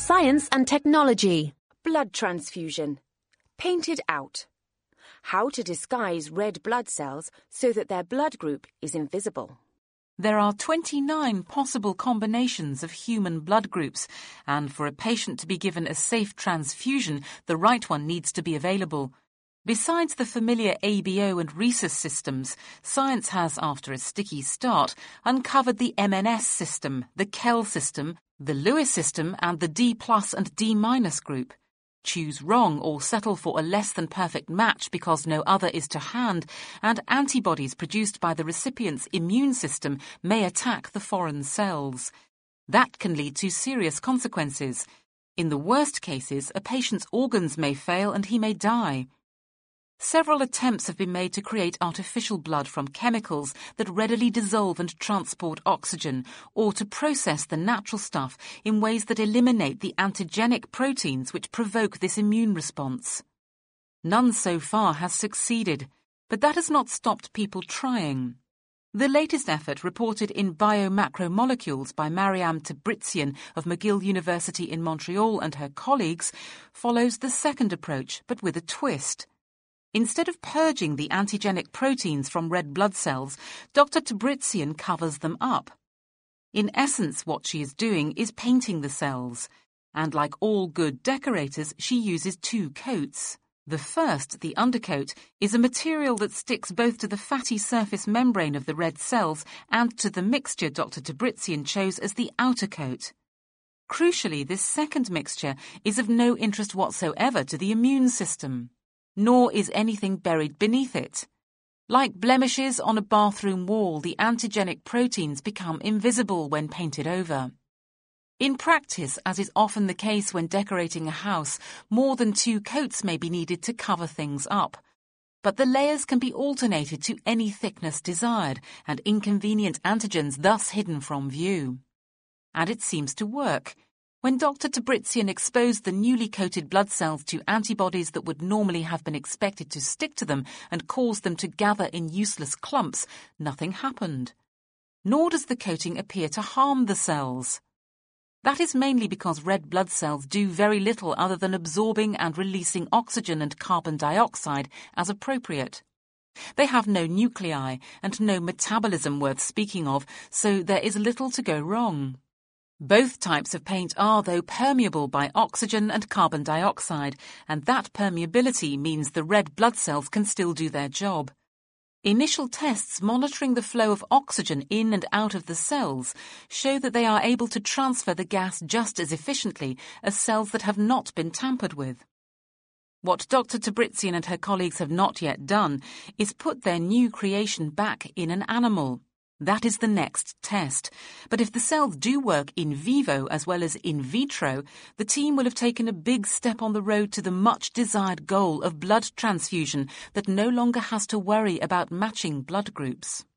Science and technology. Blood transfusion. Painted out. How to disguise red blood cells so that their blood group is invisible. There are 29 possible combinations of human blood groups, and for a patient to be given a safe transfusion, the right one needs to be available. Besides the familiar ABO and rhesus systems, science has, after a sticky start, uncovered the MNS system, the KEL system, the Lewis system and the D+ and D- group. Choose wrong or settle for a less than perfect match because no other is to hand, and antibodies produced by the recipient's immune system may attack the foreign cells. That can lead to serious consequences. In the worst cases, a patient's organs may fail and he may die. Several attempts have been made to create artificial blood from chemicals that readily dissolve and transport oxygen, or to process the natural stuff in ways that eliminate the antigenic proteins which provoke this immune response. None so far has succeeded, but that has not stopped people trying. The latest effort, reported in Biomacromolecules by Mariam Tabrizian of McGill University in Montreal and her colleagues, follows the second approach, but with a twist. Instead of purging the antigenic proteins from red blood cells, Dr. Tabrizian covers them up. In essence, what she is doing is painting the cells, and like all good decorators, she uses two coats. The first, the undercoat, is a material that sticks both to the fatty surface membrane of the red cells and to the mixture Dr. Tabrizian chose as the outer coat. Crucially, this second mixture is of no interest whatsoever to the immune system. Nor is anything buried beneath it. Like blemishes on a bathroom wall, the antigenic proteins become invisible when painted over. In practice, as is often the case when decorating a house, more than two coats may be needed to cover things up. But the layers can be alternated to any thickness desired, and inconvenient antigens thus hidden from view. And it seems to work. When Dr. Tabrizian exposed the newly coated blood cells to antibodies that would normally have been expected to stick to them and cause them to gather in useless clumps, nothing happened. Nor does the coating appear to harm the cells. That is mainly because red blood cells do very little other than absorbing and releasing oxygen and carbon dioxide as appropriate. They have no nuclei and no metabolism worth speaking of, so there is little to go wrong. Both types of paint are, though, permeable by oxygen and carbon dioxide, and that permeability means the red blood cells can still do their job. Initial tests monitoring the flow of oxygen in and out of the cells show that they are able to transfer the gas just as efficiently as cells that have not been tampered with. What Dr. Tabrizian and her colleagues have not yet done is put their new creation back in an animal. That is the next test. But if the cells do work in vivo as well as in vitro, the team will have taken a big step on the road to the much-desired goal of blood transfusion that no longer has to worry about matching blood groups.